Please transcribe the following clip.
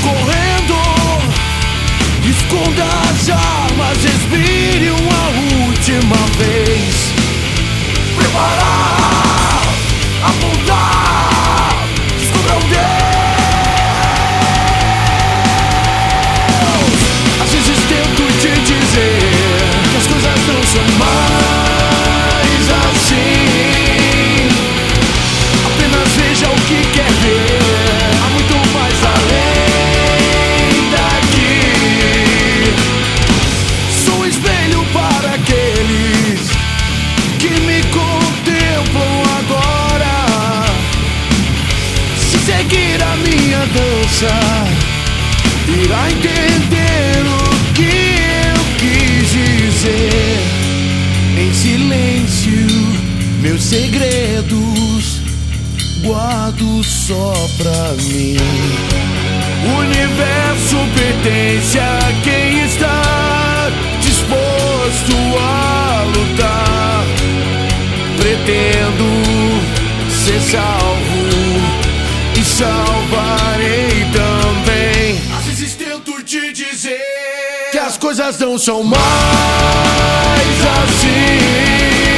correndo. Esconda as armas, respire uma última vez. Preparar, apontar, descubra um Deus. Às vezes tento te dizer que as coisas não são mais assim. Apenas veja o que quer ver. Há muito mais além daqui. Sou um espelho para aqueles que me contemplam agora. Se seguir a minha dança, irá entender o que eu quis dizer. Em silêncio, meus segredos guardo só pra mim. O universo pertence a quem está disposto a lutar. Pretendo ser salvo e salvarei também. Às vezes tento te dizer que as coisas não são mais assim.